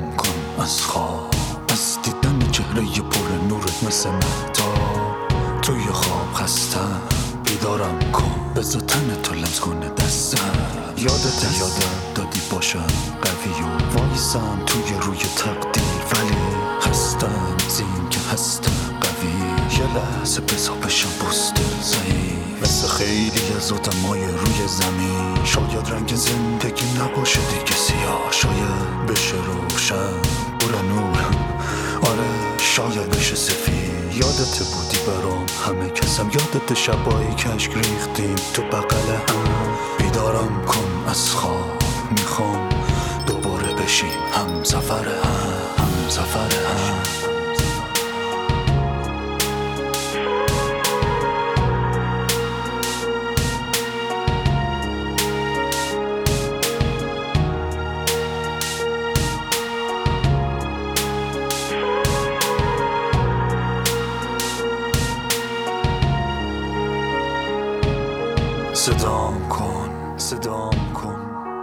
بیدارم کن از خواب، از دیدن چهره پر نورت مثل مهتاب. توی خواب خستم بیدارم کن، بذار تن تو لمس کنه دستم. یادم دادی باشم قوی و وایسم توی روی تقدیر، ولی خستم از این که هستم قوی. یه لحظه بذار بشم بستر ضعیف، مثل خیلی از آدمای روی زمین. شاید رنگ زندگی نباشه دیگه سیاه، شاید بشه روشن بره نور، آره شاید بشه سفید. یادت بودی برام همه کسم، یادت شبایی که اشک ریختیم تو بغل هم. بیدارم کن از خواب، میخوام دوباره بشیم هم سفر هم سفر هم. صدام کن، صدام کن،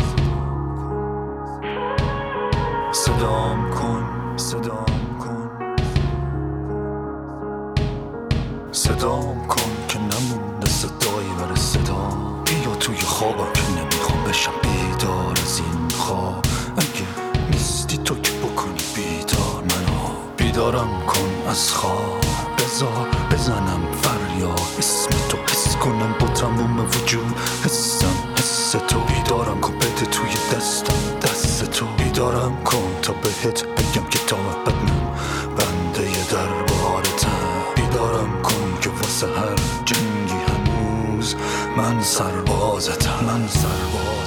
صدام کن، صدام کن، صدام کن که نمونده صدایی برای صدا. بیا توی خوابم که نمیخوام بشم بیدار از این خواب. اگه نیستی تو که بکنی بیدار منو. بیدارم کن از خواب، بذار بزنم فریاد اسم تو، حس کنم با تموم وجود حسم حس تو. بیدارم کن بده توی دستم دست تو. بیدارم کن تا بهت بگم که تا ابد من بنده دربارتم. بیدارم کن که واسه هر جنگی هنوز من سربازتم، من سرباز.